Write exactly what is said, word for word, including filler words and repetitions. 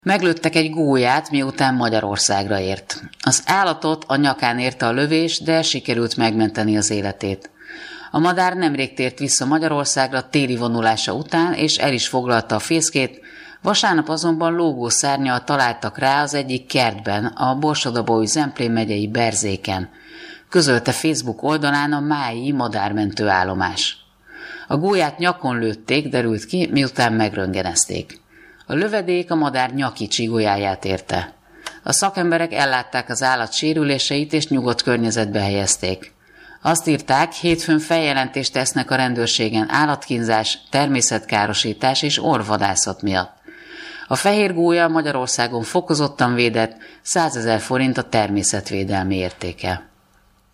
Meglőttek egy gólyát, miután Magyarországra ért. Az állatot a nyakán érte a lövés, de sikerült megmenteni az életét. A madár nemrég tért vissza Magyarországra téli vonulása után, és el is foglalta a fészkét, vasárnap azonban lógó szárnnyal találtak rá az egyik kertben, a Borsod-Abaúj Zemplén megyei Berzéken. Közölte Facebook oldalán a Mályi madármentő állomás. A gólyát nyakon lőtték, derült ki, miután megröntgenezték. A lövedék a madár nyaki csigójáját érte. A szakemberek ellátták az állat sérüléseit és nyugodt környezetbe helyezték. Azt írták, hétfőn feljelentést tesznek a rendőrségen állatkínzás, természetkárosítás és orvvadászat miatt. A fehér gólya Magyarországon fokozottan védett, százezer forint a természetvédelmi értéke.